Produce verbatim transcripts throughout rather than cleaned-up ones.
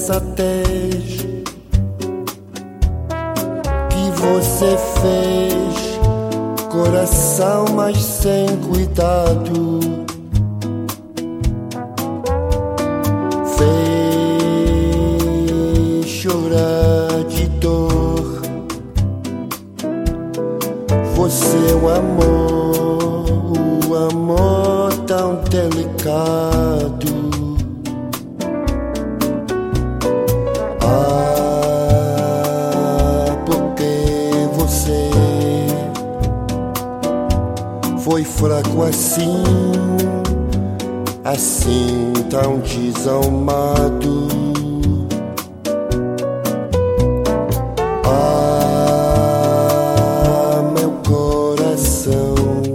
insensatez que você fez, coração, mas sem cuidado, fez chorar de dor. Você o amor, o amor tão delicado. Ah, porque você foi fraco assim, assim tão desalmado. Ah, meu coração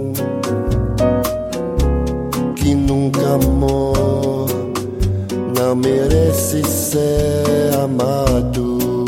que nunca amou, não merece ser amado.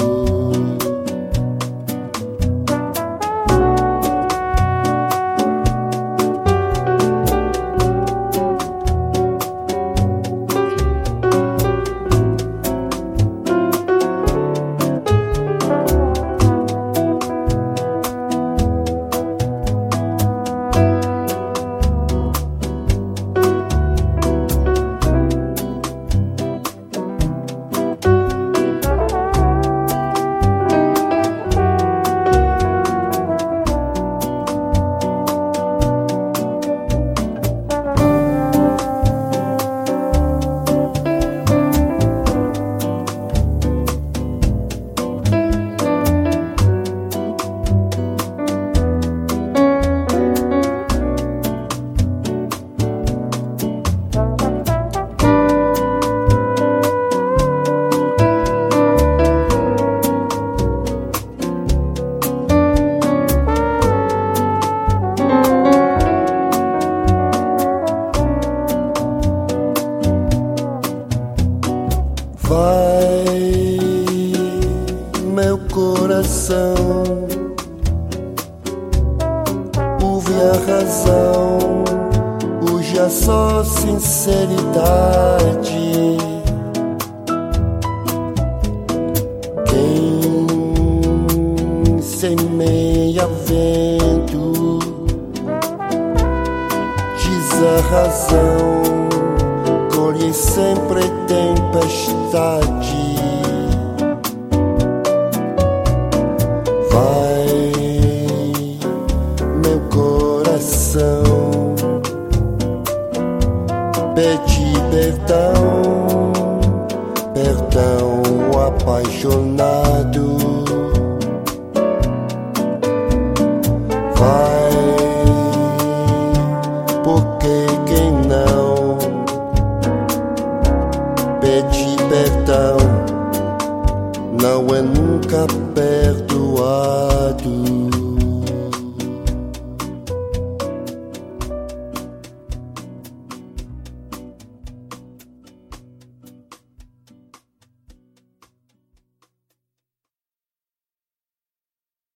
Vai, meu coração, ouve a razão, hoje é só sinceridade. Quem semeia vento diz a razão, colhe sempre tempestade. Vai, meu coração, pede perdão, perdão apaixonado. Vai, porque quem não pede perdão não é nunca perdão.